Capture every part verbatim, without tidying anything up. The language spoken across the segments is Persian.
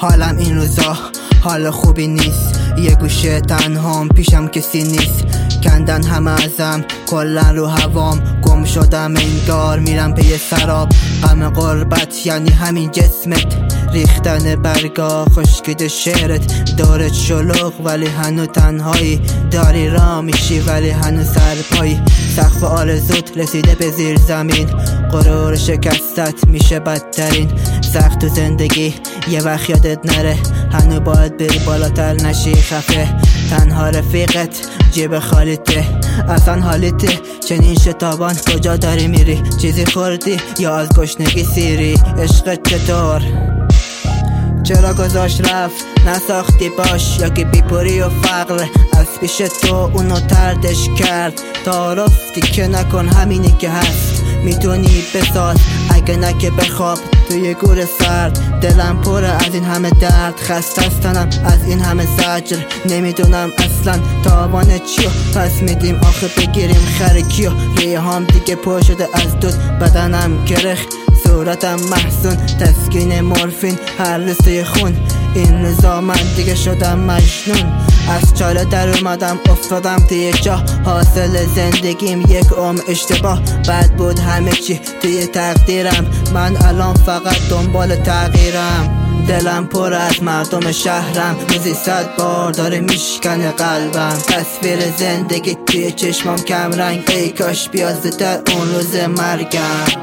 حالم این روزا حال خوبی نیست، یه گوشه تنهام پیشم کسی نیست. کندن همه ازم کلن رو هوام، گم شدم انگار میرم پی سراب. غم غربت یعنی همین جسمت، ریختن برگا خشکیده شعرت. دارت شلوغ ولی هنو تنهایی، داری را میشی ولی هنو سرپایی. سقف آرزوت رسیده به زیر زمین، غرور شکستت میشه بدترین. سخت تو زندگی یه وقت یادت نره، هنو باید بری بالاتر نشی خفه. تنها رفیقت جیب خالیته، اصلا حالیته چنین شتابان کجا داری میری؟ چیزی خوردی یا از گشنگی سیری؟ عشقت چطور؟ چرا گذاشت رفت؟ نساختی باش یا که بیپوری و فقر از پیش تو اونو تردش کرد. تعارفتی که نکن همینی که هست، میتونی بساز اگه نه که بخواب توی گور سرد. دلم پره از این همه درد، خسته از تنم از این همه زجر. نمیدونم اصلا تاوان چیو، پس میدیم آخه بگیریم خر کیو. ریه هم دیگه پر شده از دود، بدنم گرخت صورتم محزون. تسکین مورفین هر لسته خون، این روزا من دیگه شدم مجنون. از چاله در اومدم افتادم توی جا، حاصل زندگیم یک عمر اشتباه. بد بود همه چی توی تقدیرم، من الان فقط دنبال تغییرم. دلم پر از مردم شهرم، روزی صد بار داره میشکنه قلبم. تصویر زندگی توی چشمام کم رنگ، ای کاش بیاد زودتر اون روز مرگم.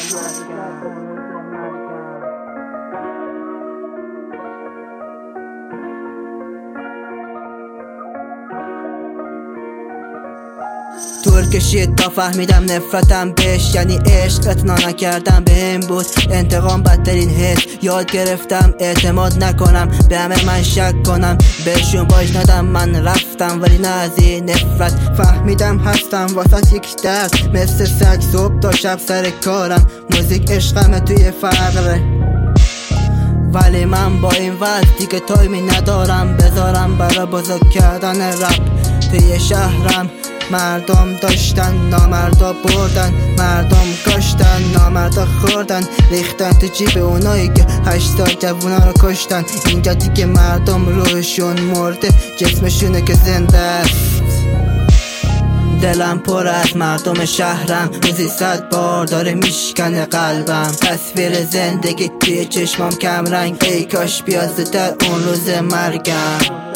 طول کشید تا فهمیدم نفرتم بهش یعنی عشق. اعتنا نکردم بهم بود انتقام بدترین حس. یاد گرفتم اعتماد نکنم، به همه من شک کنم. بهشون باج ندم، من رفتم ولی نه از این نفرت. فهمیدم هستم واسه یک درد، مثل سگ صبح تا شب سر کارم. موزیک عشقمه توی فقره، ولی من با این وضع دیگه تایمی ندارم بذارم برا بزرگ کردن رپ. توی شهرم مردم داشتن، نامردا بردن. مردم کشتن، نامردا خوردن. ریختن تو جیب اونایی که هشت سال جوونا رو کشتن. اینجا دیگه مردم روحشون مرده، جسمشونه که زنده است. دلم پر از مردم شهرم، روزی صد بار داره میشکنه قلبم. تصویر زندگی توی چشمام کم رنگ، ای کاش بیاد زودتر اون روز مرگم.